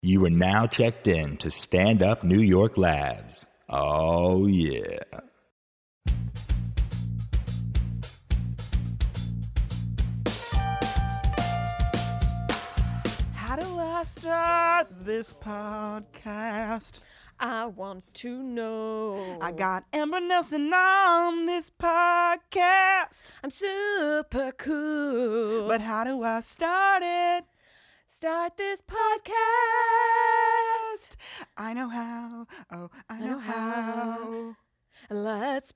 You are now checked in to Stand Up New York Labs. Oh, yeah. How do I start this podcast? I want to know. I got Amber Nelson on this podcast. I'm super cool. But how do I start it? Start this podcast. I know how. Oh, I know how. Let's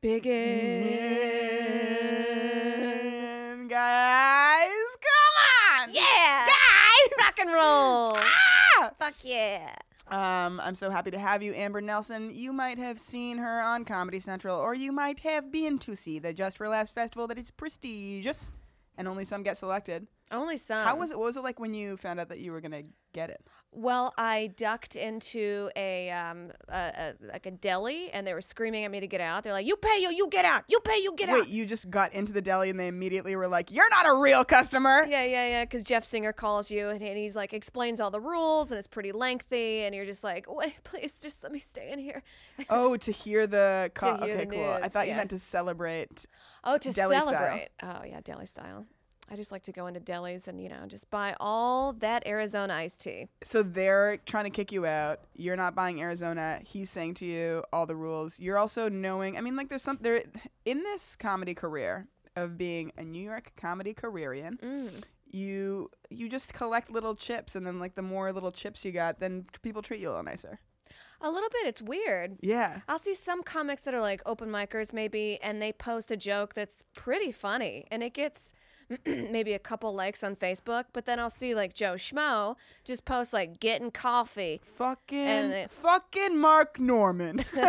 begin. Guys, come on. Yeah. Guys. Rock and roll. Ah! Fuck yeah. I'm so happy to have you, Amber Nelson. You might have seen her on Comedy Central, or you might have been to see the Just for Laughs festival that is prestigious, and only some get selected. Only some. How was it? What was it like when you found out that you were gonna get it? Well, I ducked into a deli, and they were screaming at me to get out. They're like, "You pay, you get out. You pay, you get out." Wait, you just got into the deli and they immediately were like, "You're not a real customer." Yeah. Because Jeff Singer calls you, and he's like, explains all the rules, and it's pretty lengthy, and you're just like, "Wait, please, just let me stay in here." Oh, to hear the To hear okay, the cool. I news, thought you yeah. meant to celebrate. Oh, to Deli style. celebrate. Oh, yeah, deli style. I just like to go into delis and, just buy all that Arizona iced tea. So they're trying to kick you out. You're not buying Arizona. He's saying to you all the rules. You're also knowing. I mean, like, there's some there in this comedy career of being a New York comedy careerian. You just collect little chips, and then like the more little chips you got, then people treat you a little nicer. A little bit. It's weird. Yeah. I'll see some comics that are like open micers maybe, and they post a joke that's pretty funny, and it gets maybe a couple likes on Facebook, but then I'll see like Joe Schmo just post like getting coffee. Fucking Mark Norman. Fuck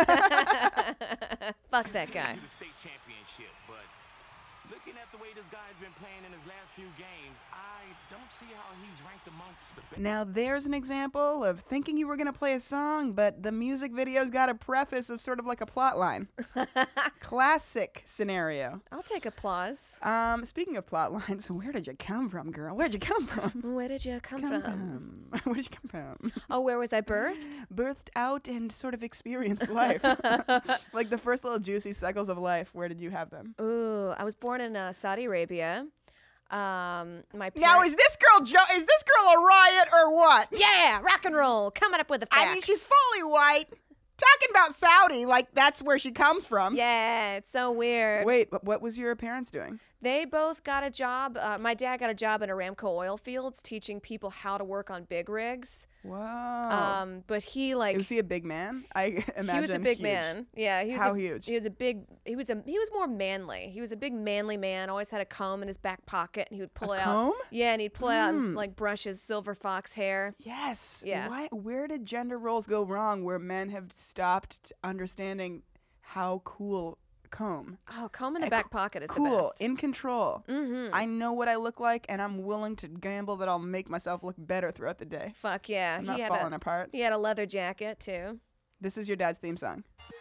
that guy. To the state championship, but looking at the way this guy's been playing in his last few games, I don't see how he's ranked amongst the best. Now there's an example of thinking you were going to play a song, but the music video's got a preface of sort of like a plot line. Classic scenario. I'll take applause. Speaking of plot lines, where did you come from, girl? Where'd you come from? Where did you come from? Where did you come from? Oh, where was I birthed? Birthed out and sort of experienced life. Like the first little juicy cycles of life, where did you have them? Ooh, I was born in Saudi Arabia. My parents... Now, is this girl a riot or what? Yeah, rock and roll. Coming up with the facts. I mean, she's fully white. Talking about Saudi, like that's where she comes from. Yeah, it's so weird. Wait, what was your parents doing? They both got a job. My dad got a job in Aramco oil fields teaching people how to work on big rigs. Wow. But he like... Was he a big man? I imagine he was a big huge. man. Yeah. How huge? He was more manly. He was a big manly man. Always had a comb in his back pocket, and he would pull it out. Comb? Yeah, and he'd pull it out and like brush his silver fox hair. Yes. Yeah. Where did gender roles go wrong where men have stopped understanding how cool comb? Oh, comb in the back pocket is the Cool, best. in control. Mm-hmm. I know what I look like, and I'm willing to gamble that I'll make myself look better throughout the day. Fuck yeah. I'm not falling apart. He had a leather jacket too. This is your dad's theme song.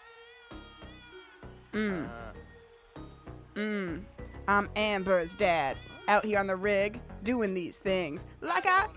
I'm Amber's dad, out here on the rig, doing these things. Like I...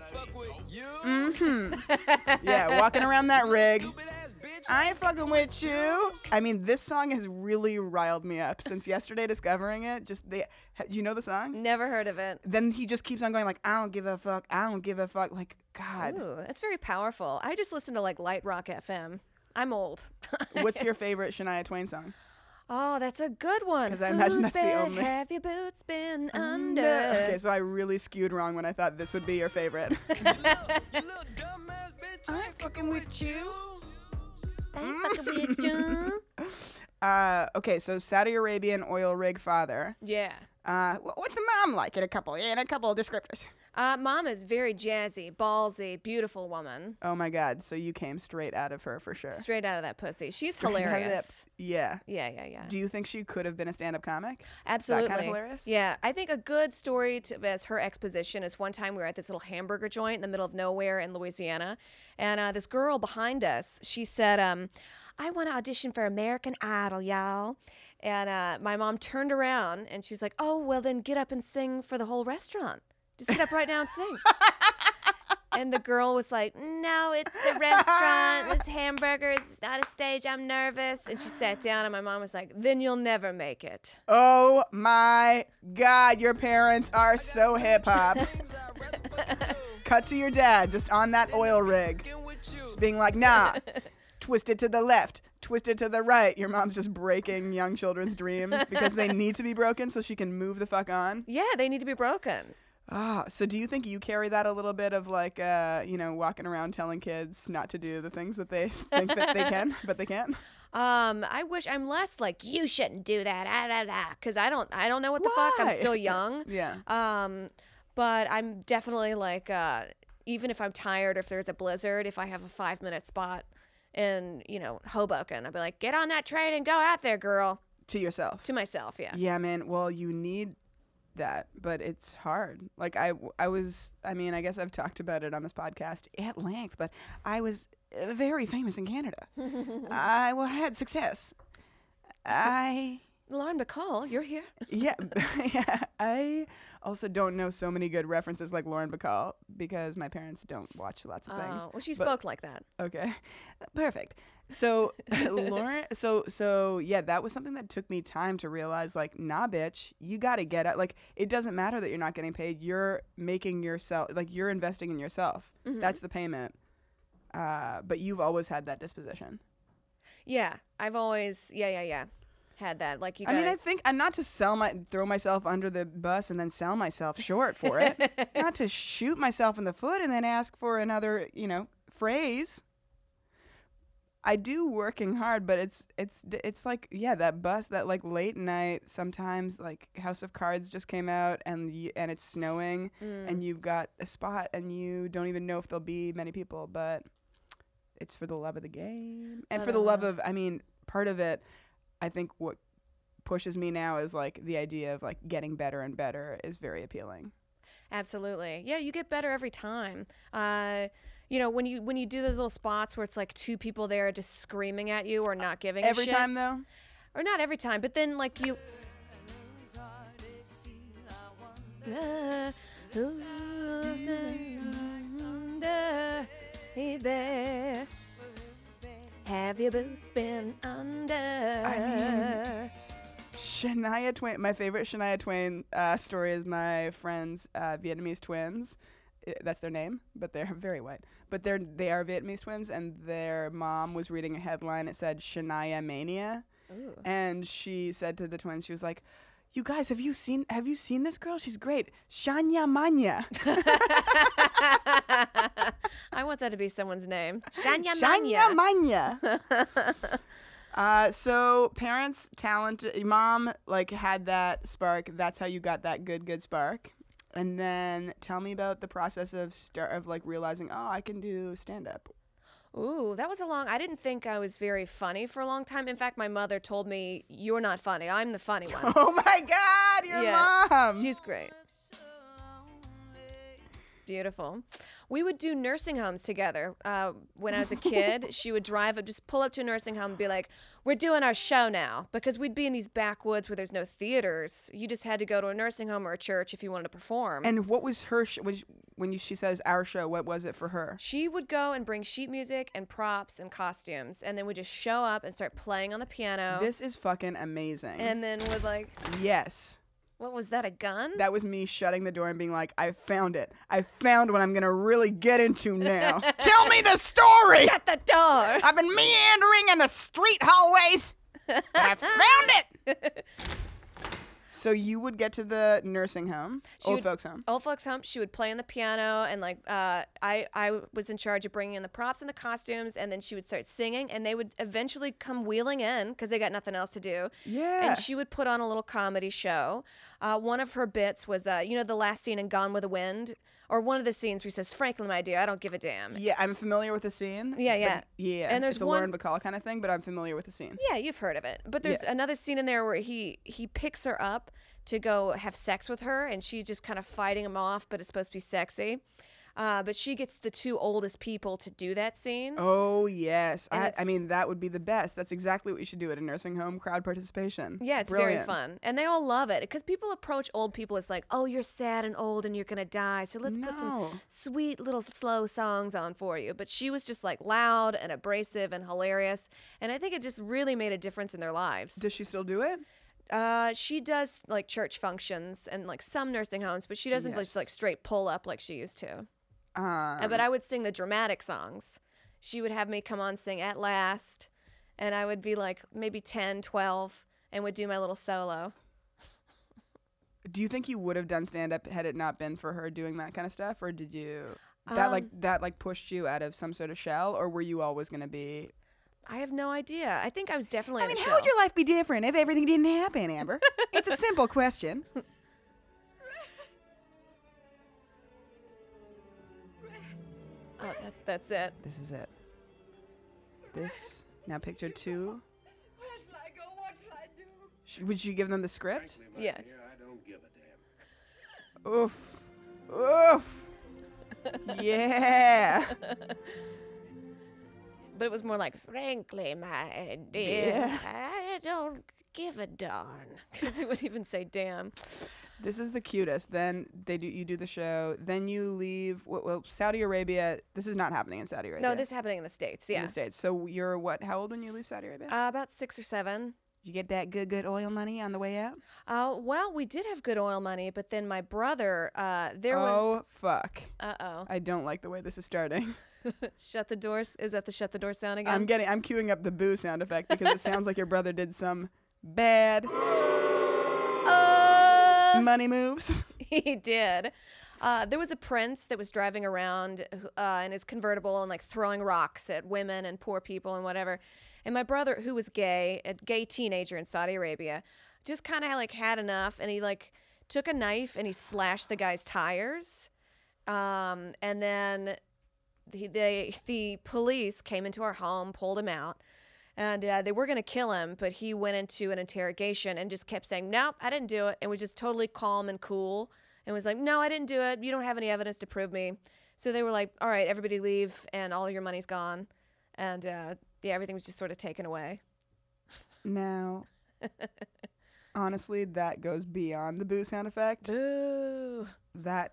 Yeah, walking around that rig. I ain't fucking with you. I mean, this song has really riled me up since yesterday discovering it. Do you know the song? Never heard of it. Then he just keeps on going like, I don't give a fuck, I don't give a fuck. Like, God. Ooh, that's very powerful. I just listen to like Light Rock FM. I'm old. What's your favorite Shania Twain song? Oh, that's a good one. 'Cause I imagine Whose that's the bed only- have your boots been under? Okay, so I really skewed wrong when I thought this would be your favorite. I ain't fucking with you. I ain't fucking with you. Okay, so Saudi Arabian oil rig father. Yeah. What's the mom like in a couple of descriptors? Mom is very jazzy, ballsy, beautiful woman. Oh my God, so you came straight out of her for sure. Straight out of that pussy. She's Straight out of hilarious. that- Yeah. Yeah. Do you think she could have been a stand-up comic? Absolutely. Is that kind of hilarious? Yeah, I think a good story as her exposition is one time we were at this little hamburger joint in the middle of nowhere in Louisiana, and this girl behind us, she said, I want to audition for American Idol, y'all. And my mom turned around and she was like, oh, well then get up and sing for the whole restaurant. Just get up right now and sing. And the girl was like, no, it's a restaurant. This hamburger is not a stage. I'm nervous. And she sat down, and my mom was like, then you'll never make it. Oh my God, your parents are so hip hop. Cut to your dad just on that oil rig, just being like, nah, twist it to the left, twist it to the right. Your mom's just breaking young children's dreams because they need to be broken so she can move the fuck on. Yeah, they need to be broken. So do you think you carry that a little bit of like, walking around telling kids not to do the things that they think that they can, but they can't? I wish I'm less like, you shouldn't do that, because I don't know what the fuck. I'm still young. Yeah. But I'm definitely like, even if I'm tired, if there's a blizzard, if I have a 5-minute spot in, Hoboken, I'll be like, get on that train and go out there, girl. To yourself. To myself, yeah. Yeah, man. Well, you need that, but it's hard. Like I guess I've talked about it on this podcast at length, but I was very famous in Canada. I had success. Lauren Bacall, you're here. Yeah. I also don't know so many good references like Lauren Bacall because my parents don't watch lots of things. Well, she spoke like that. Okay. Perfect. So Lauren, so yeah, that was something that took me time to realize, like, nah, bitch, you got to get it. Like, it doesn't matter that you're not getting paid. You're making yourself, like, you're investing in yourself. Mm-hmm. That's the payment. But you've always had that disposition. Yeah, I've always, had that. Like, I think, and not to throw myself under the bus and then sell myself short for it. Not to shoot myself in the foot and then ask for another, phrase. I do working hard, but it's like, yeah, that bus, that like late night, sometimes like House of Cards just came out and it's snowing and you've got a spot and you don't even know if there'll be many people, but it's for the love of the game and for the love of, part of it, I think what pushes me now is like the idea of like getting better and better is very appealing. Absolutely. Yeah, you get better every time. When you do those little spots where it's like 2 people there just screaming at you or not giving a shit. Every time though? Or not every time, but then like you baby, have your boots been under? Shania Twain, my favorite Shania Twain story is my friend's Vietnamese twins. That's their name, but they're very white. But they are Vietnamese twins, and their mom was reading a headline. It said Shania Mania. Ooh. And she said to the twins, she was like, "You guys, have you seen this girl? She's great, Shania Mania." I want that to be someone's name. Shania Mania. So parents, talent, mom like had that spark. That's how you got that good spark. And then tell me about the process of like realizing, oh, I can do stand up. Ooh, that was I didn't think I was very funny for a long time. In fact, my mother told me, you're not funny. I'm the funny one. Oh my God, your mom. She's great. Beautiful. We would do nursing homes together. When I was a kid, she would just pull up to a nursing home and be like, we're doing our show now. Because we'd be in these backwoods where there's no theaters. You just had to go to a nursing home or a church if you wanted to perform. And what was her she says our show, what was it for her? She would go and bring sheet music and props and costumes, and then would just show up and start playing on the piano. This is fucking amazing. And then would like... Yes. What was that, a gun? That was me shutting the door and being like, I found it. I found what I'm going to really get into now. Tell me the story! Shut the door! I've been meandering in the street hallways, but I found it! So you would get to the nursing home, old folks home. Old folks home. She would play on the piano, and like I was in charge of bringing in the props and the costumes, and then she would start singing, and they would eventually come wheeling in because they got nothing else to do. Yeah. And she would put on a little comedy show. One of her bits was, the last scene in Gone with the Wind, or one of the scenes where he says, "Frankly, my dear, I don't give a damn." Yeah, I'm familiar with the scene. Yeah. Yeah. And there's it's a Lauren Bacall kind of thing, but I'm familiar with the scene. Yeah, you've heard of it. But there's another scene in there where he picks her up to go have sex with her, and she's just kind of fighting him off, but it's supposed to be sexy. But she gets the two oldest people to do that scene. Oh, yes. And I mean, that would be the best. That's exactly what you should do at a nursing home, crowd participation. Yeah, it's Brilliant. very fun. And they all love it because people approach old people as like, oh, you're sad and old and you're going to die. So let's put some No. sweet little slow songs on for you. But she was just like loud and abrasive and hilarious. And I think it just really made a difference in their lives. Does she still do it? She does like church functions and like some nursing homes, but she doesn't Yes. just like straight pull up like she used to. Um, But I would sing the dramatic songs. She would have me come on sing At Last, and I would be like maybe 10, 12, and would do my little solo. do you think you would have done stand-up had it not been for her doing that kind of stuff? Or did you... That pushed you out of some sort of shell? Or were you always going to be... I have no idea. I think I was definitely I in mean, a how show. would your life be different if everything didn't happen, Amber? It's a simple question. Oh, that's it. This is it. This... Now picture two. Where shall I go? What shall I do? Would you give them the script? Yeah. I don't give a damn. Oof. Oof. Yeah. But it was more like, frankly, my dear, Yeah. I don't give a darn. Because he would even say damn. This is the cutest. Then you do the show. Then you leave. Well, Saudi Arabia. This is not happening in Saudi Arabia. No, this is happening in the States, in yeah. the States. So you're what? How old when you leave Saudi Arabia? About 6 or 7. You get that good oil money on the way out? Well, we did have good oil money, but then my brother, there Oh was... fuck! Uh-oh. I don't like the way this is starting. Shut the doors. Is that the shut the door sound again? I'm queuing up the boo sound effect because it sounds like your brother did some bad money moves. He did. There was a prince that was driving around in his convertible and like throwing rocks at women and poor people and whatever. And my brother, who was gay, a gay teenager in Saudi Arabia, just kind of like had enough, and he like took a knife and he slashed the guy's tires. And then the police came into our home, pulled him out. And they were going to kill him, but he went into an interrogation and just kept saying, nope, I didn't do it. And was just totally calm and cool and was like, no, I didn't do it. You don't have any evidence to prove me. So they were like, all right, everybody leave and all your money's gone. And yeah, everything was just sort of taken away. Now, honestly, that goes beyond the boo sound effect. Boo. That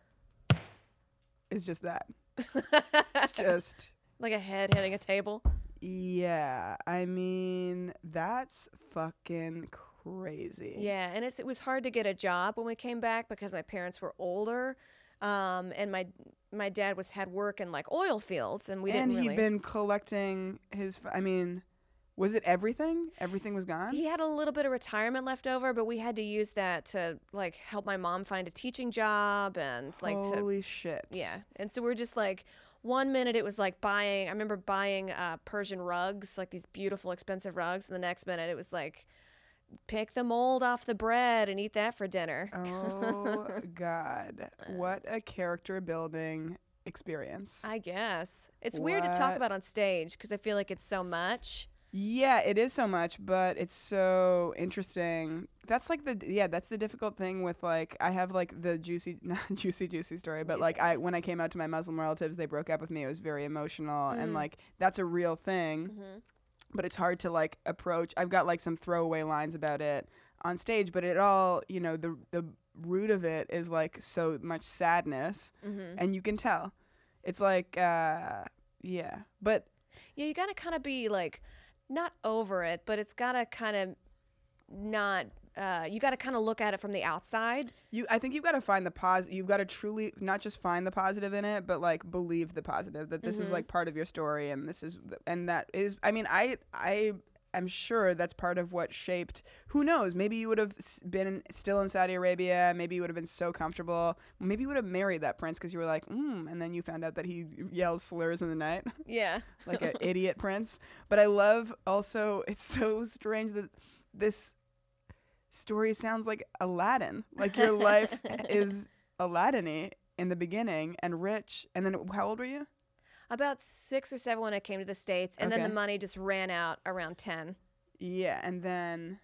is just that. It's just... Like a head hitting a table. Yeah, I mean, that's fucking crazy. Yeah, and it was hard to get a job when we came back because my parents were older, and my dad had work in like oil fields, and we didn't really. And he'd been collecting his. I mean, was it everything? Everything was gone. He had a little bit of retirement left over, but we had to use that to like help my mom find a teaching job and like Holy shit. Yeah, and so we're just like. One minute it was like I remember buying Persian rugs, like these beautiful, expensive rugs. And the next minute it was like, pick the mold off the bread and eat that for dinner. Oh, God. What a character building experience. I guess. It's weird to talk What? about on stage because I feel like it's so much. Yeah, it is so much, but it's so interesting. That's like that's the difficult thing with like, I have like the not juicy story, but like when I came out to my Muslim relatives, they broke up with me. It was very emotional and like, that's a real thing, but it's hard to like approach. I've got like some throwaway lines about it on stage, but it all, the root of it is like so much sadness and you can tell. It's like, but Yeah, you gotta kind of be like, not over it, but it's gotta kind of not. You gotta kind of look at it from the outside. I think you've got to find the positive. You've got to truly not just find the positive in it, but like believe the positive, that this is like part of your story, and that is. I mean, I am sure that's part of what shaped. Who knows? Maybe you would have been still in Saudi Arabia. Maybe you would have been so comfortable. Maybe you would have married that prince because you were like, and then you found out that he yells slurs in the night. Yeah, Like an idiot prince. But I love also. It's so strange that this story sounds like Aladdin. Like your life is Aladdin-y in the beginning and rich. And then how old were you? about 6 or 7 when I came to the States, and then Okay. the money just ran out around 10. Yeah, and then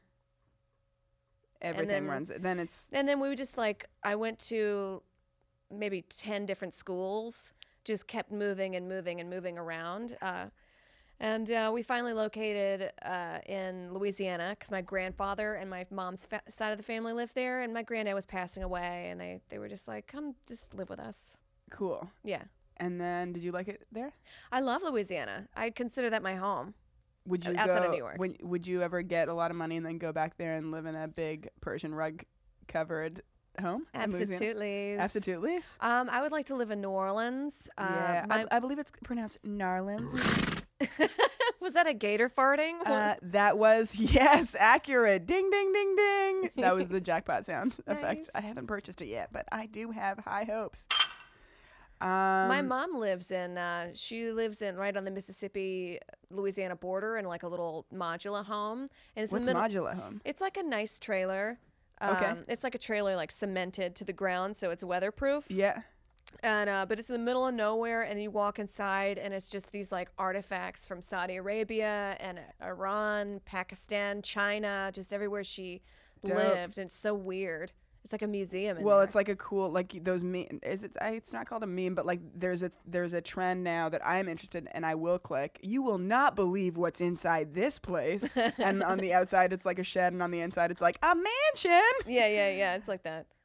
everything runs. And then we would just like, I went to maybe 10 different schools. just kept moving and moving and moving around. And we finally located in Louisiana because my grandfather and my mom's side of the family lived there, and my granddad was passing away, and they were just like, come just live with us. Cool. Yeah. And then, did you like it there? I love Louisiana. I consider that my home. Would you outside go, of New York. Would you ever get a lot of money and then go back there and live in a big Persian rug covered home? in Louisiana? Absolutely. Absolutely. I would like to live in New Orleans. Yeah, I believe it's pronounced Narlands. Was that a gator farting? That was, yes, accurate. Ding, ding, ding, ding. That was the jackpot sound effect. Nice. I haven't purchased it yet, but I do have high hopes. My mom lives in, right on the Mississippi-Louisiana border in like a little modular home. And it's What's in the modular home? It's like a nice trailer. Okay. It's like a trailer like cemented to the ground, so it's weatherproof. Yeah. And but it's in the middle of nowhere, and you walk inside, and it's just these like artifacts from Saudi Arabia and Iran, Pakistan, China, just everywhere she Dope. lived. And it's so weird. It's like a museum. Well, there. it's like a cool, like those meme. It's not called a meme, but like there's a trend now that I'm interested in, and I will click. You will not believe what's inside this place. And on the outside, it's like a shed, and on the inside, it's like a mansion. Yeah. It's like that.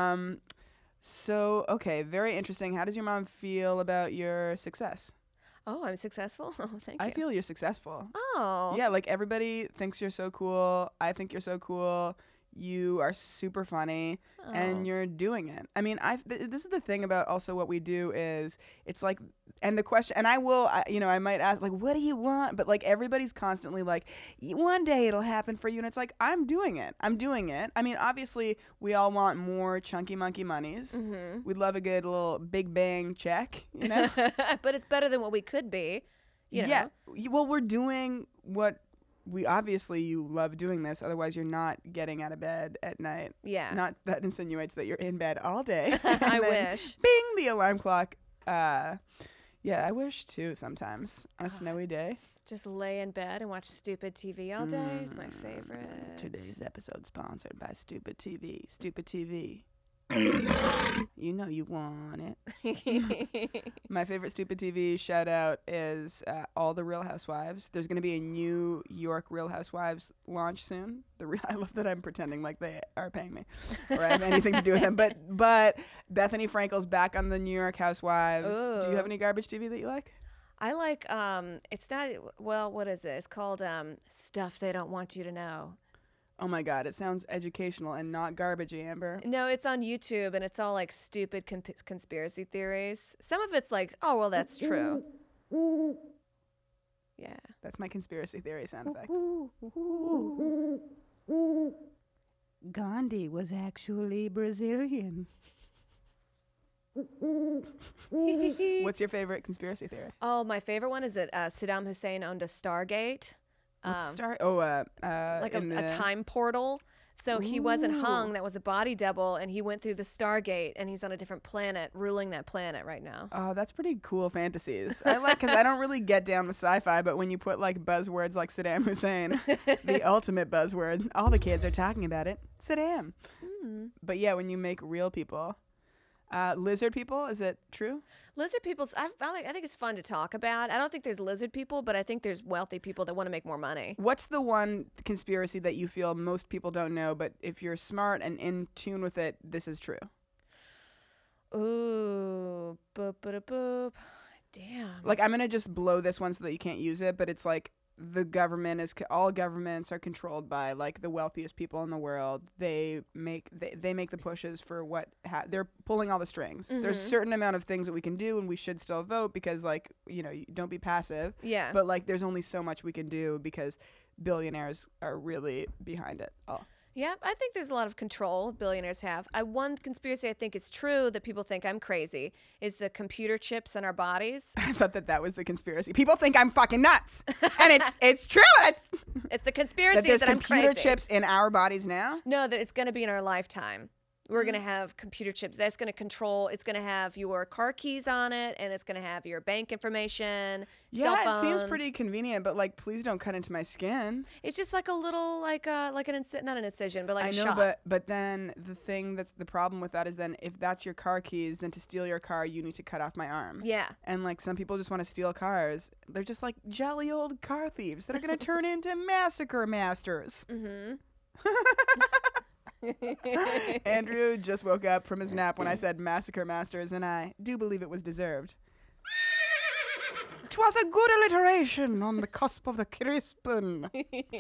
So, okay, very interesting. How does your mom feel about your success? Oh, I'm successful. Oh, thank you. I feel you're successful. Oh. Yeah, like everybody thinks you're so cool. I think you're so cool. You are super funny, and you're doing it. I mean, this is the thing about also what we do is it's like, and the question, and I might ask like, what do you want? But like everybody's constantly like, one day it'll happen for you, and it's like, I'm doing it. I mean, obviously we all want more chunky monkey monies. Mm-hmm. We'd love a good little big bang check, you know? But it's better than what we could be. You know? Yeah. Well, we're doing what. You love doing this, otherwise you're not getting out of bed at night. Yeah. Not that insinuates that you're in bed all day. I then wish. Bing, the alarm clock. Yeah, I wish too sometimes on a snowy day. Just lay in bed and watch stupid TV all day is my favorite. Today's episode sponsored by Stupid TV. Stupid TV. You know you want it. My favorite Stupid TV shout out is all the Real Housewives. There's going to be a New York Real Housewives launch soon. I love that I'm pretending like they are paying me or I have anything to do with them. But Bethany Frankel's back on the New York Housewives. Ooh. Do you have any garbage TV that you like? I like, it's not, well, what is it? It's called Stuff They Don't Want You to Know. Oh my God, it sounds educational and not garbagey, Amber. No, it's on YouTube, and it's all like stupid conspiracy theories. Some of it's like, oh, well, that's true. Yeah. That's my conspiracy theory sound effect. Gandhi was actually Brazilian. What's your favorite conspiracy theory? Oh, my favorite one is that Saddam Hussein owned a Stargate. Like a time portal. So he wasn't hung. That was a body double, and he went through the Stargate, and he's on a different planet, ruling that planet right now. Oh, that's pretty cool fantasies. I like, because I don't really get down with sci-fi, but when you put like buzzwords like Saddam Hussein, the ultimate buzzword, all the kids are talking about it. Saddam. But yeah, when you make real people. Lizard people, is it true? Lizard people, I think it's fun to talk about. I don't think there's lizard people, but I think there's wealthy people that want to make more money. What's the one conspiracy that you feel most people don't know, but if you're smart and in tune with it, this is true? Ooh, boop, boop, boop. Damn. Like, I'm going to just blow this one so that you can't use it, but it's like all governments are controlled by like the wealthiest people in the world. They make the pushes for what they're pulling all the strings. There's a certain amount of things that we can do, and we should still vote because like, you know, don't be passive. Yeah. But like, there's only so much we can do because billionaires are really behind it all. Yeah, I think there's a lot of control billionaires have. One conspiracy I think is true that people think I'm crazy is the computer chips in our bodies. I thought that was the conspiracy. People think I'm fucking nuts, and it's true. It's the conspiracy that there's that I'm crazy. computer chips in our bodies now. No, that it's going to be in our lifetime. We're going to have computer chips. That's going to control. It's going to have your car keys on it, and it's going to have your bank information, cell phone. Yeah, it seems pretty convenient, but like, please don't cut into my skin. It's just like a little, not an incision, but like a I know, shot. but then the thing that's the problem with that is then if that's your car keys, then to steal your car, you need to cut off my arm. Yeah. And like some people just want to steal cars. They're just like jolly old car thieves that are going to turn into massacre masters. Mm-hmm. Andrew just woke up from his nap when I said massacre masters, and I do believe it was deserved. 'Twas a good alliteration on the cusp of the crispin.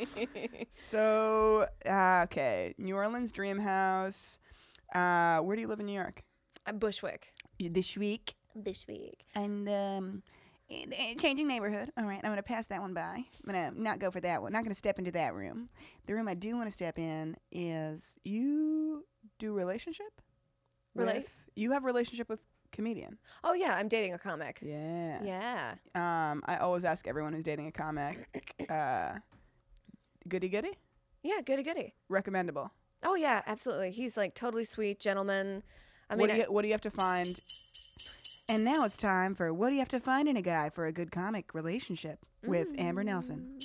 So, okay, New Orleans Dream House. Where do you live in New York? Bushwick. This week. Bushwick. And changing neighborhood. All right, I'm going to pass that one by. I'm going to not go for that one. Not going to step into that room. The room I do want to step in is you do relationship? You have relationship with comedian. Oh, yeah, I'm dating a comic. Yeah. Yeah. I always ask everyone who's dating a comic, goody? Yeah, goody. Recommendable. Oh, yeah, absolutely. He's like totally sweet gentleman. I mean, what do you have to find? And now it's time for what do you have to find in a guy for a good comic relationship with Amber Nelson.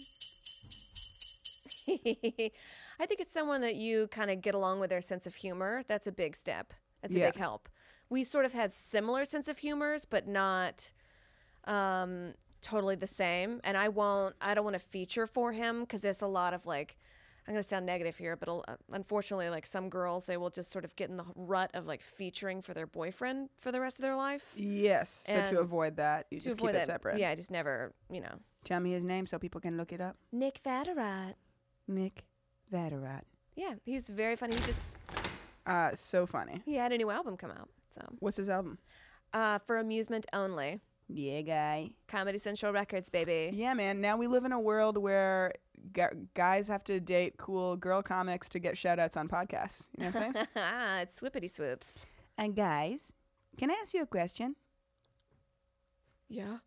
I think it's someone that you kind of get along with their sense of humor. That's a big step. That's a Yeah. big help. We sort of had similar sense of humors, but not totally the same. And I don't want to feature for him because there's a lot of like, I'm going to sound negative here, but unfortunately, like some girls, they will just sort of get in the rut of like featuring for their boyfriend for the rest of their life. Yes. So And to avoid that, you just keep it separate. Yeah, I just never, Tell me his name so people can look it up. Nick Vatterott. Nick Vatterott. Yeah, he's very funny. So funny. He had a new album come out. So What's his album? For amusement only. Yeah, guy. Comedy Central Records, baby. Yeah, man. Now we live in a world where guys have to date cool girl comics to get shout outs on podcasts. You know what I'm saying? It's Swippity Swoops. And guys, can I ask you a question? Yeah.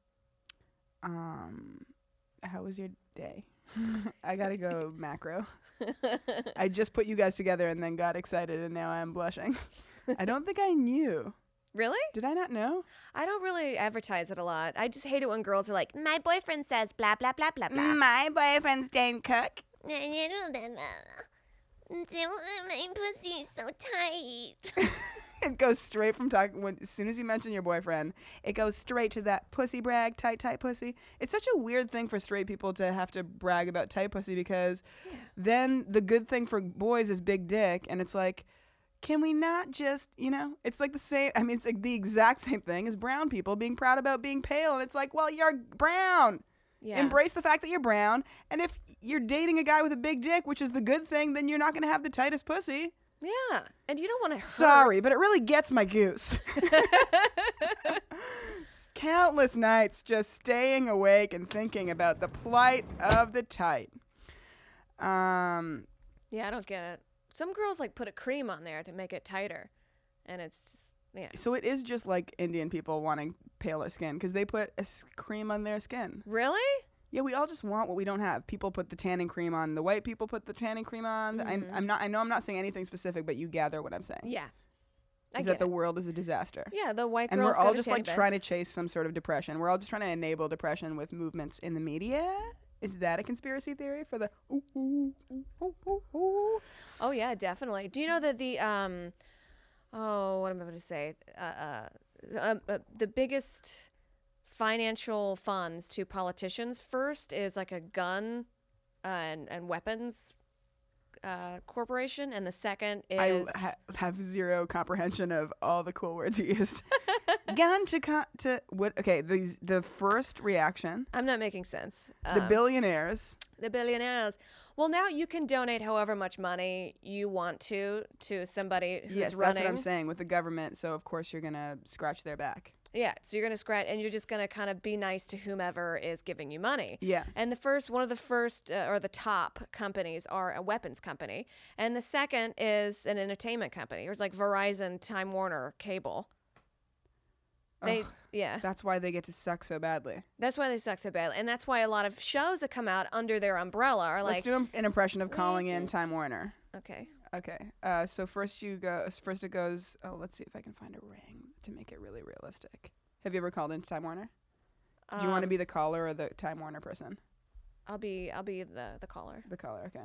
How was your day? I gotta go macro. I just put you guys together and then got excited and now I'm blushing. I don't think I knew. Really? Did I not know? I don't really advertise it a lot. I just hate it when girls are like, my boyfriend says blah, blah, blah, blah, blah. My boyfriend's don't cook. My pussy is so tight. It goes straight from talking. As soon as you mention your boyfriend, it goes straight to that pussy brag, tight pussy. It's such a weird thing for straight people to have to brag about tight pussy because then the good thing for boys is big dick, and it's like, can we not just, it's like the same. I mean, it's like the exact same thing as brown people being proud about being pale, and it's like, well, you're brown. Yeah. Embrace the fact that you're brown, and if you're dating a guy with a big dick, which is the good thing, then you're not going to have the tightest pussy. Yeah. And you don't want to hurt. Sorry, but it really gets my goose. Countless nights just staying awake and thinking about the plight of the tight. Yeah, I don't get it. Some girls like put a cream on there to make it tighter. And it's just, yeah. So it is just like Indian people wanting paler skin because they put cream on their skin. Really? Yeah, we all just want what we don't have. People put the tanning cream on. The white people put the tanning cream on. I know I'm not saying anything specific, but you gather what I'm saying. Yeah. Is that the world is a disaster. Yeah, the white And girls we're all go just to like tanning trying to beds. chase some sort of depression. We're all just trying to enable depression with movements in the media. Is that a conspiracy theory for the ooh, ooh, ooh, ooh, ooh, ooh? Oh yeah, definitely. Do you know that the what am I going to say? The biggest financial funds to politicians first is like a gun and weapons corporation, and the second is I have zero comprehension of all the cool words you used. Gun to what? Okay, the first reaction. I'm not making sense. The billionaires. The billionaires. Well, now you can donate however much money you want to somebody who's Yes, running. that's what I'm saying with the government. So of course you're gonna scratch their back. Yeah, so you're going to scratch, and you're just going to kind of be nice to whomever is giving you money. Yeah. And one of the first, or the top companies are a weapons company, and the second is an entertainment company. It was like Verizon, Time Warner, cable. That's why they get to suck so badly. That's why they suck so badly, and that's why a lot of shows that come out under their umbrella are Let's like. do an impression of calling in Time Warner. Okay. Okay. So first it goes. Oh, let's see if I can find a ring to make it really realistic. Have you ever called into Time Warner? Do you want to be the caller or the Time Warner person? I'll be the caller. The caller. Okay.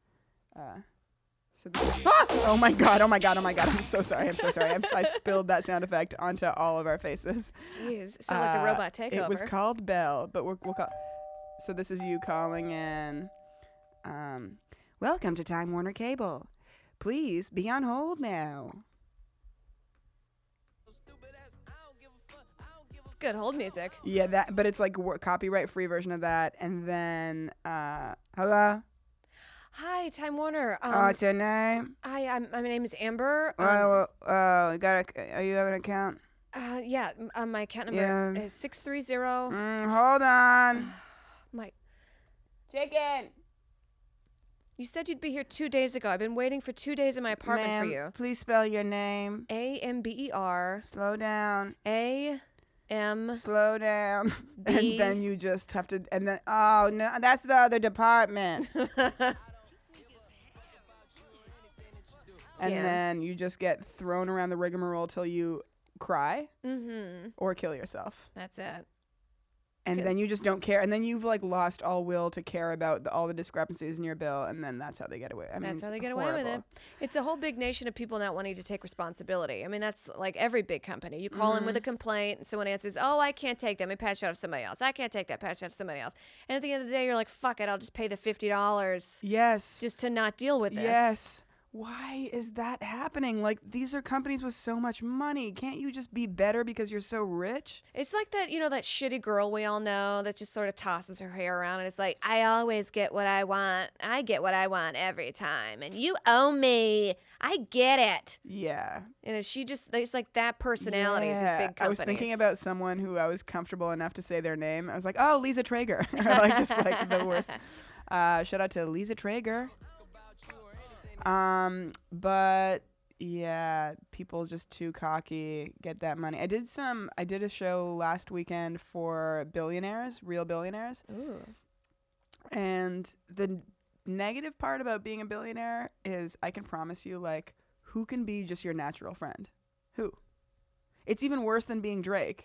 So. Oh my god! I'm so sorry. I spilled that sound effect onto all of our faces. Jeez, it sounded like the robot takeover. It was called Bell, but we'll call. So this is you calling in. Welcome to Time Warner Cable. Please be on hold now. It's good hold music. Yeah, but it's like copyright free version of that. And then, hello? Hi, Time Warner. What's your name? Hi, my name is Amber. Are you have an account? Yeah, my account number is 630. Hold on. My. Chicken. You said you'd be here 2 days ago. I've been waiting for 2 days in my apartment for you. Please spell your name. AMBER. Slow down. AM. Slow down. B. And then you just have to, and then, oh no, that's the other department. And Damn. then you just get thrown around the rigmarole till you cry Mm-hmm. or kill yourself. That's it. And then you just don't care. And then you've like lost all will to care about all the discrepancies in your bill. And then that's how they get away. That's how they get away with it. It's a whole big nation of people not wanting to take responsibility. I mean, that's like every big company. You call in with a complaint, and someone answers, "Oh, I can't take that. Let me pass it off to somebody else. I can't take that. Pass it off to somebody else." And at the end of the day, you're like, "Fuck it. I'll just pay the $50 Yes. just to not deal with this." Yes. Why is that happening? Like, these are companies with so much money. Can't you just be better because you're so rich? It's like that, that shitty girl we all know that just sort of tosses her hair around and it's like, I always get what I want. I get what I want every time. And you owe me. I get it. Yeah. And it's like that personality is these big companies. I was thinking about someone who I was comfortable enough to say their name. I was like, oh, Lisa Traeger. Like, just like the worst. Shout out to Lisa Traeger. But yeah, people just too cocky, get that money. I did a show last weekend for billionaires, real billionaires. Ooh. And the negative part about being a billionaire is I can promise you, like, who can be just your natural friend? Who? It's even worse than being Drake,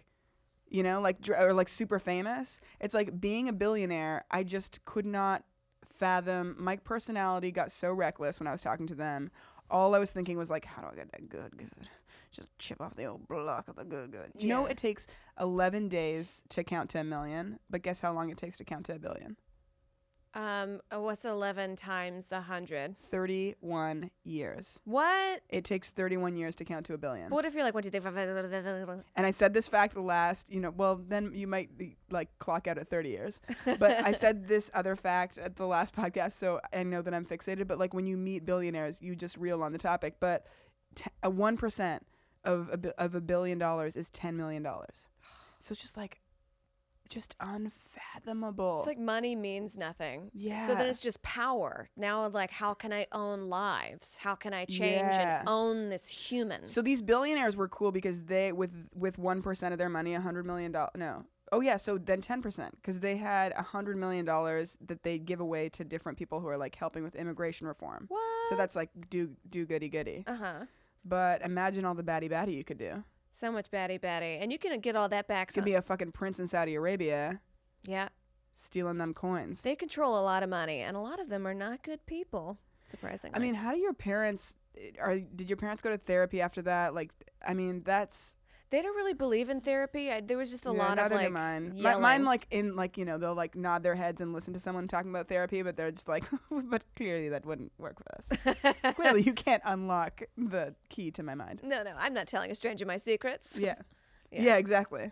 or like super famous. It's like being a billionaire. I just could not fathom. My personality got so reckless when I was talking to them. All I was thinking was like, how do I get that good? Just chip off the old block of the good. You know, it takes 11 days to count to 1 million, but guess how long it takes to count to 1 billion? What's 11 times 100? 31 years. What? It takes 31 years to count to 1 billion. But what if you're like 1, 2, 3, 4, 5? And I said this fact then you might like clock out at 30 years. But I said this other fact at the last podcast, so I know that I'm fixated. But like when you meet billionaires, you just reel on the topic. But 1% of $1 billion is $10 million. So it's just like, just unfathomable. It's like money means nothing. Yeah. So then it's just power. Now, like, how can I own lives? How can I change and own this human? So these billionaires were cool because they, with 1% of their money, $100 million. No. Oh yeah. So then 10%, because they had $100 million that they give away to different people who are like helping with immigration reform. What? So that's like do goody. But imagine all the baddie you could do. So much baddie. And you can get all that back. Could be a fucking prince in Saudi Arabia. Yeah. Stealing them coins. They control a lot of money, and a lot of them are not good people, surprisingly. I mean, how do your parents, did your parents go to therapy after that? Like, I mean, they don't really believe in therapy. There was just a lot of like mine. Yelling. Mine like they'll like nod their heads and listen to someone talking about therapy, but they're just like, but clearly that wouldn't work for us. Clearly you can't unlock the key to my mind. No, I'm not telling a stranger my secrets. Yeah, exactly.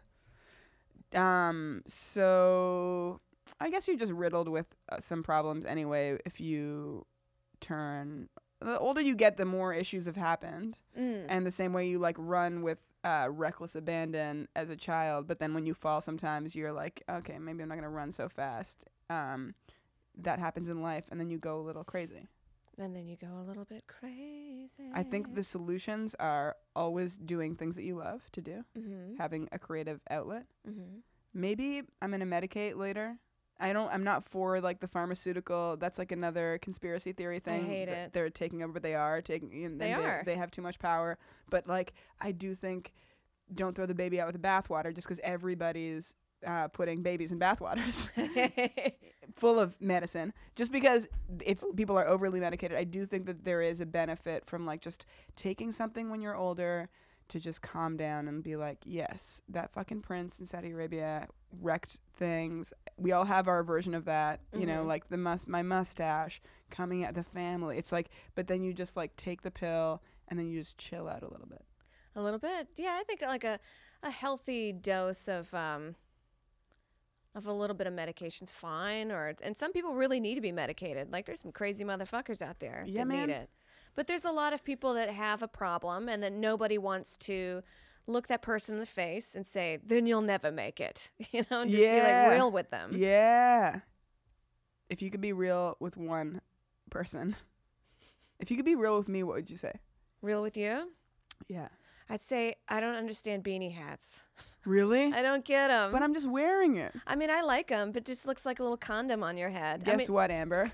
So I guess you're just riddled with some problems anyway. If you the older you get, the more issues have happened, and the same way you like run with reckless abandon as a child, but then when you fall sometimes you're like, okay, maybe I'm not gonna run so fast. That happens in life, and then you go a little crazy. And then you go a little bit crazy. I think the solutions are always doing things that you love to do, having a creative outlet. Maybe I'm gonna medicate later I'm not for like the pharmaceutical. That's like another conspiracy theory thing. hate that it. They're taking over, but they are taking. They are. They have too much power. But like, I do think, don't throw the baby out with the bathwater just because everybody's putting babies in bathwaters full of medicine. Just because people are overly medicated, I do think that there is a benefit from like just taking something when you're older to just calm down and be like, yes, that fucking prince in Saudi Arabia wrecked things. We all have our version of that, you know, like my mustache coming at the family. It's like, but then you just like take the pill and then you just chill out a little bit. A little bit. Yeah, I think like a healthy dose of a little bit of medication's fine. And some people really need to be medicated. Like there's some crazy motherfuckers out there that need it. But there's a lot of people that have a problem and that nobody wants to look that person in the face and say, then you'll never make it. You know, and just be like real with them. Yeah. If you could be real with one person, if you could be real with me, what would you say? Real with you? Yeah. I'd say I don't understand beanie hats. Really? I don't get them. But I'm just wearing it. I mean, I like them, but it just looks like a little condom on your head. Guess what, Amber?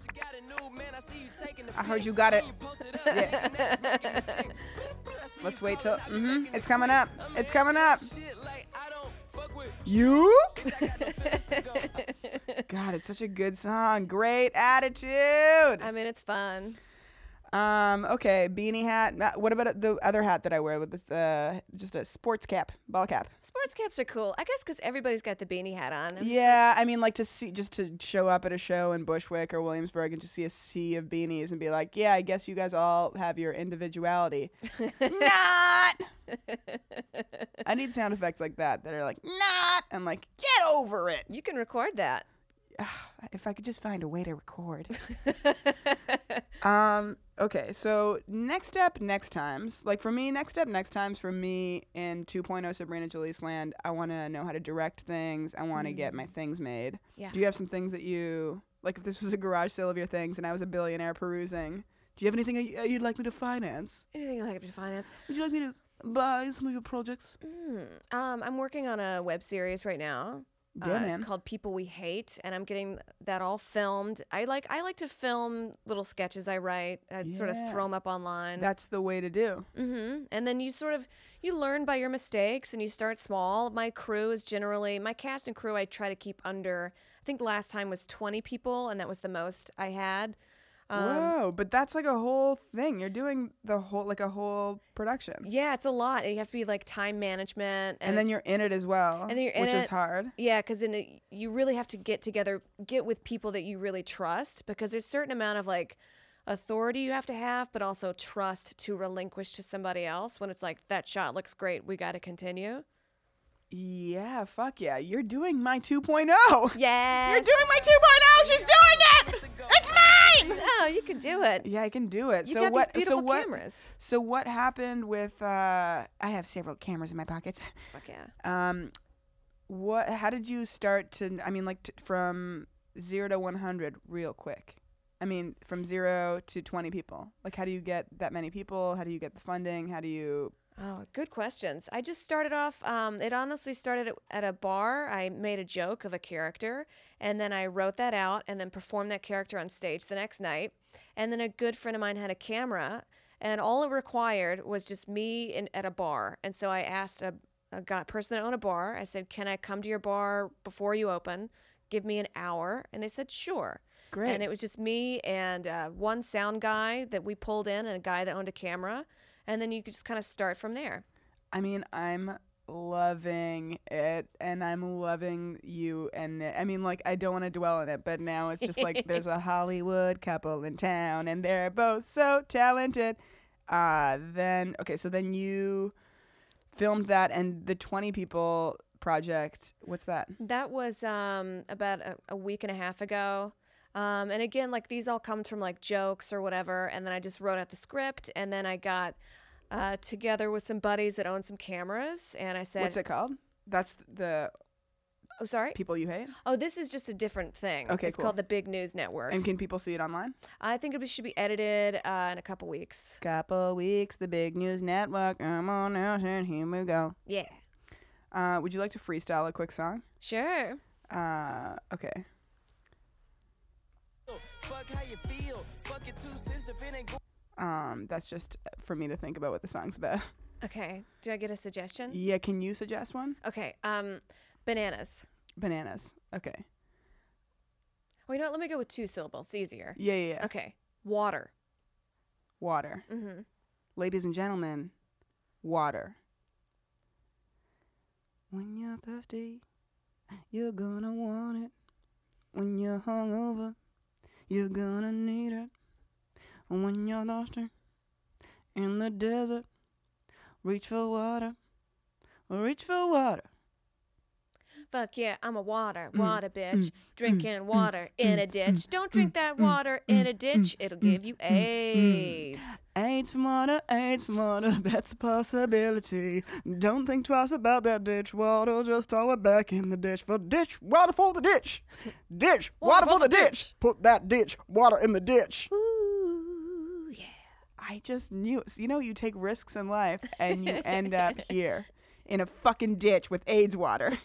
I heard you got it. Yeah. Let's wait till... It's coming up. It's coming up. You? God, it's such a good song. Great attitude. I mean, it's fun. Okay, beanie hat. What about the other hat that I wear with this, just a sports cap, ball cap? Sports caps are cool. I guess because everybody's got the beanie hat on. Yeah, I mean, like to show up at a show in Bushwick or Williamsburg and to see a sea of beanies and be like, yeah, I guess you guys all have your individuality. Not! I need sound effects like that are like, not! And like, get over it! You can record that. If I could just find a way to record. Okay, so next step, next times. Like for me, next step, next times for me in 2.0 Sabrina Jalise land, I want to know how to direct things. I want to get my things made. Yeah. Do you have some things that you, like if this was a garage sale of your things and I was a billionaire perusing, do you have anything you'd like me to finance? Anything you like to finance? Would you like me to buy some of your projects? I'm working on a web series right now. Yeah, man. It's called People We Hate, and I'm getting that all filmed. I like to film little sketches I write. I sort of throw them up online. That's the way to do. And then you learn by your mistakes, and you start small. My crew is generally, my cast and crew I try to keep under, I think last time was 20 people, and that was the most I had. Whoa, but that's like a whole thing. You're doing a whole production. Yeah, it's a lot. You have to be like time management. And then you're in it as well, and then you're in which it. is hard. Yeah, because you really have to get with people that you really trust, because there's a certain amount of like authority you have to have, but also trust to relinquish to somebody else when it's like, that shot looks great, we got to continue. Yeah, fuck yeah. You're doing my 2.0. Yes. You're doing my 2.0. She's doing it. It's mine. No, you can do it. Yeah, I can do it. You got these beautiful cameras. So what happened with I have several cameras in my pockets. Fuck yeah. How did you start to, I mean, like from 0 to 100 real quick? I mean, from 0 to 20 people. Like, how do you get that many people? How do you get the funding? How do you... Oh, good questions. I just started off, it honestly started at a bar. I made a joke of a character, and then I wrote that out and then performed that character on stage the next night. And then a good friend of mine had a camera, and all it required was just me at a bar. And so I asked a person that owned a bar, I said, can I come to your bar before you open? Give me an hour. And they said, sure. Great. And it was just me and one sound guy that we pulled in and a guy that owned a camera. And then you could just kind of start from there. I mean, I'm loving it, and I'm loving you. And I mean, like, I don't want to dwell on it, but now it's just like there's a Hollywood couple in town, and they're both so talented. So then you filmed that, and the 20 people project, what's that? That was about a week and a half ago. And again, like these all come from like jokes or whatever. And then I just wrote out the script, and then I got together with some buddies that own some cameras, and I said, what's it called? That's the Oh, sorry? People You Hate? Oh, this is just a different thing. Okay, it's cool. called the Big News Network. And can people see it online? I think it should be edited in a couple weeks. Couple weeks, the Big News Network. Come on now, and here we go. Yeah. Would you like to freestyle a quick song? Sure. Okay. Fuck how you feel. Fuck it 2 cents if it ain't go. That's just for me to think about what the song's about. Okay. Do I get a suggestion? Yeah, can you suggest one? Okay. Bananas. Bananas. Okay. Well, you know what? Let me go with 2 syllables. It's easier. Yeah. Okay. Water. Water. Mm-hmm. Ladies and gentlemen, water. When you're thirsty, you're gonna want it. When you're hungover, you're gonna need it. When you're thirsty in the desert, reach for water. Reach for water. Fuck yeah, I'm a water bitch. Drinking water in a ditch. Don't drink that water in a ditch. It'll give you AIDS. AIDS from water, that's a possibility. Don't think twice about that ditch water, just throw it back in the ditch. For ditch, water for the ditch. Ditch, water for the ditch. Put that ditch, water in the ditch. Ooh, yeah. I just knew it. You know, you take risks in life and you end up here in a fucking ditch with AIDS water.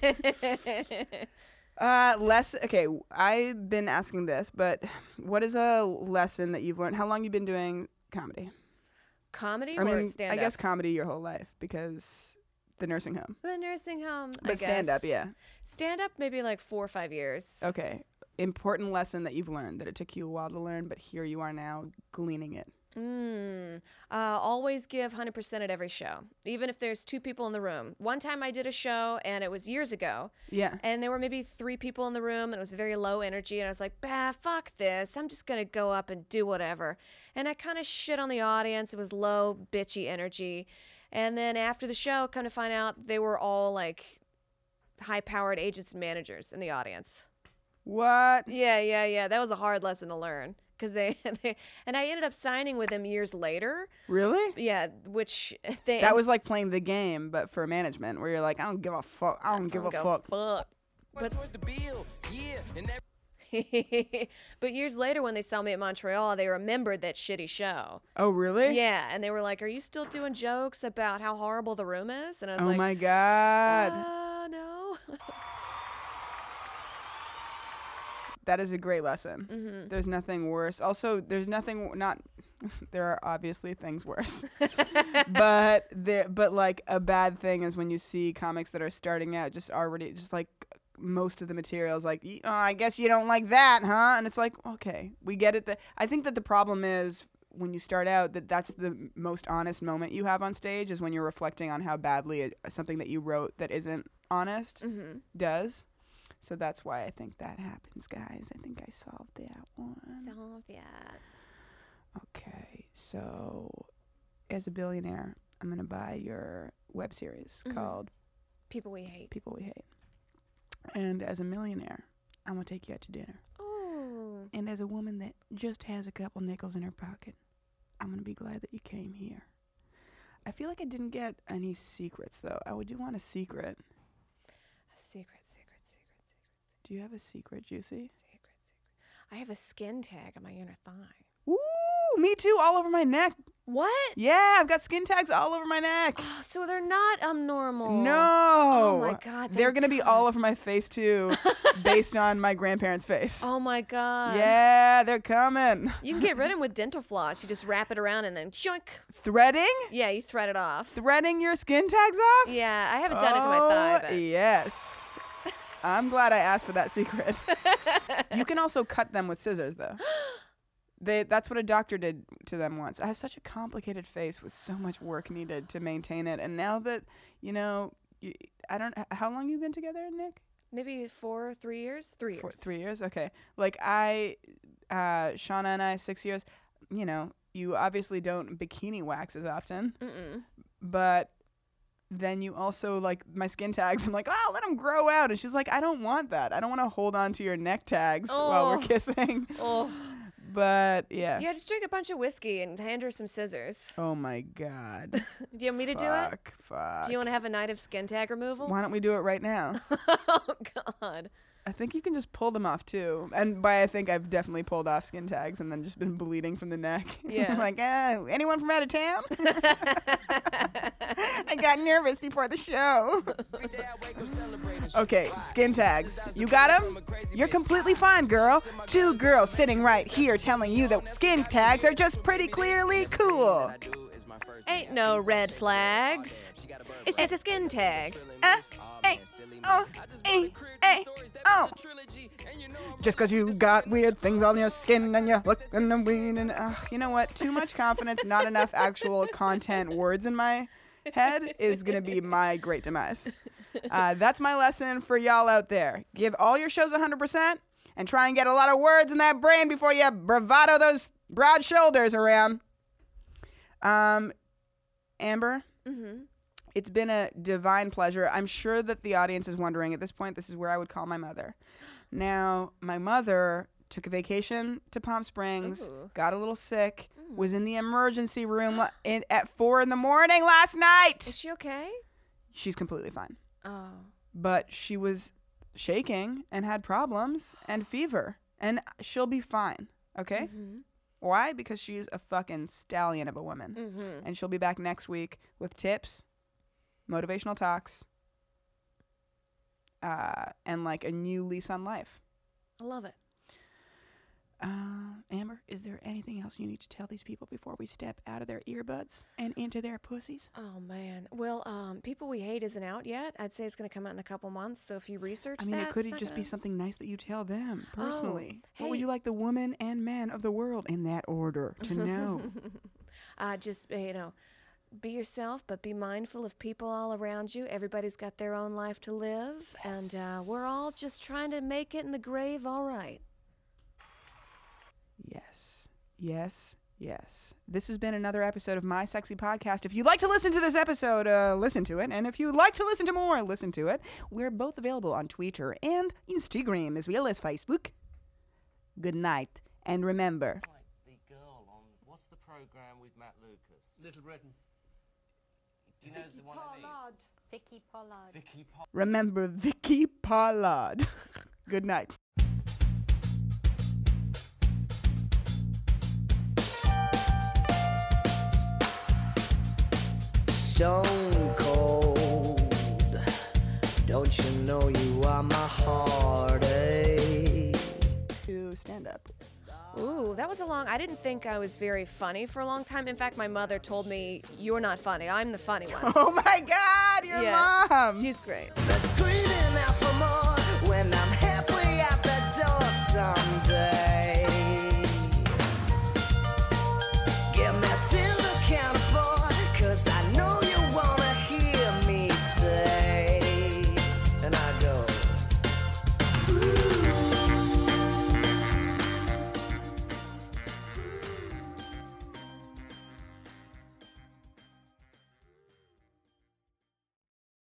Okay, I've been asking this, but what is a lesson that you've learned? How long you been doing comedy? Comedy I or mean, stand-up? I guess comedy your whole life because the nursing home. The nursing home, I But guess. stand-up, yeah. Stand-up, maybe like 4 or 5 years. Okay. Important lesson that you've learned, that it took you a while to learn, but here you are now gleaning it. Always give 100% at every show, even if there's 2 people in the room. One time I did a show, and it was years ago. Yeah. And there were maybe 3 people in the room, and it was very low energy. And I was like, bah, fuck this. I'm just going to go up and do whatever. And I kind of shit on the audience. It was low, bitchy energy. And then after the show, come to find out they were all like high-powered agents and managers in the audience. What? Yeah. That was a hard lesson to learn. Because and I ended up signing with them years later. Really? Yeah, which That was like playing the game, but for management, where you're like, I don't give a fuck. I don't give a fuck. But Towards the bill, yeah, and that but years later, when they saw me at Montreal, they remembered that shitty show. Oh, really? Yeah, and they were like, "Are you still doing jokes about how horrible the room is?" And I was Oh like, my God. No." That is a great lesson. There's nothing worse. Also, there are obviously things worse. but like a bad thing is when you see comics that are starting out just like most of the materials like, oh, I guess you don't like that, huh? And it's like, okay, we get it. I think that the problem is when you start out that's the most honest moment you have on stage is when you're reflecting on how badly something that you wrote that isn't honest does. So that's why I think that happens, guys. I think I solved that one. Okay, so as a billionaire, I'm going to buy your web series called People We Hate. People We Hate. And as a millionaire, I'm going to take you out to dinner. Oh. And as a woman that just has a couple nickels in her pocket, I'm going to be glad that you came here. I feel like I didn't get any secrets, though. I do want a secret. Secret. Do you have a secret, Juicy? Secret. I have a skin tag on my inner thigh. Ooh, me too, all over my neck. What? Yeah, I've got skin tags all over my neck. Oh, so they're not abnormal. No. Oh my God. They're going to be all over my face too, based on my grandparents' face. Oh my God. Yeah, they're coming. You can get rid of them with dental floss. You just wrap it around and then shoink. Threading? Yeah, you thread it off. Threading your skin tags off? Yeah, I haven't done it to my thigh, but Yes. I'm glad I asked for that secret. You can also cut them with scissors, though. That's what a doctor did to them once. I have such a complicated face with so much work needed to maintain it. And now that, how long you been together, Nick? maybe 3 years. 3 years. 3 years? Okay. Like Shauna and I, 6 years, you obviously don't bikini wax as often. Mm-mm. But then you also, like, my skin tags, I'm like, let them grow out. And she's like, I don't want that. I don't want to hold on to your neck tags while we're kissing. Oh. But, yeah. Yeah, just drink a bunch of whiskey and hand her some scissors. Oh, my God. Do you want me to do it? Fuck. Do you want to have a night of skin tag removal? Why don't we do it right now? Oh, God. I think you can just pull them off too. And by I think I've definitely pulled off skin tags and then just been bleeding from the neck. Yeah. I'm like, anyone from out of town? I got nervous before the show. Okay, skin tags. You got them? You're completely fine, girl. 2 girls sitting right here telling you that skin tags are just pretty clearly cool. Ain't no red flags. It's just a skin tag. Just because you got weird things on your skin and you're looking and weird and you know what? Too much confidence, not enough actual content words in my head is going to be my great demise. That's my lesson for y'all out there. Give all your shows 100% and try and get a lot of words in that brain before you bravado those broad shoulders around. Amber? Mm-hmm. It's been a divine pleasure. I'm sure that the audience is wondering at this point, this is where I would call my mother. Now, my mother took a vacation to Palm Springs, got a little sick, was in the emergency room at 4 a.m. last night. Is she okay? She's completely fine. Oh. But she was shaking and had problems and fever. And she'll be fine, okay? Mm-hmm. Why? Because she's a fucking stallion of a woman. Mm-hmm. And she'll be back next week with tips, motivational talks, and like a new lease on life. I love it. Amber, is there anything else you need to tell these people before we step out of their earbuds and into their pussies? Oh, man. Well, People We Hate isn't out yet. I'd say it's going to come out in a couple months. So if you research that, it could just be something nice that you tell them personally. Oh, what would hey. you like the woman and man of the world in that order to know? Just, be yourself, but be mindful of people all around you. Everybody's got their own life to live. Yes. And we're all just trying to make it in the grave all right. Yes, yes, yes. This has been another episode of My Sexy Podcast. If you'd like to listen to this episode, listen to it. And if you'd like to listen to more, listen to it. We're both available on Twitter and Instagram as well as Facebook. Good night. And remember... The girl on... What's the program with Matt Lucas? Little Britain. Do you know the one I mean? Vicky Pollard. Vicky Pollard. Remember Vicky Pollard. Good night. Stone cold, don't you know you are my heartache? To stand up. Ooh, that was a long... I didn't think I was very funny for a long time. In fact, my mother told me, you're not funny. I'm the funny one. Oh, my God, your mom. She's great. They're screaming out for more when I'm halfway out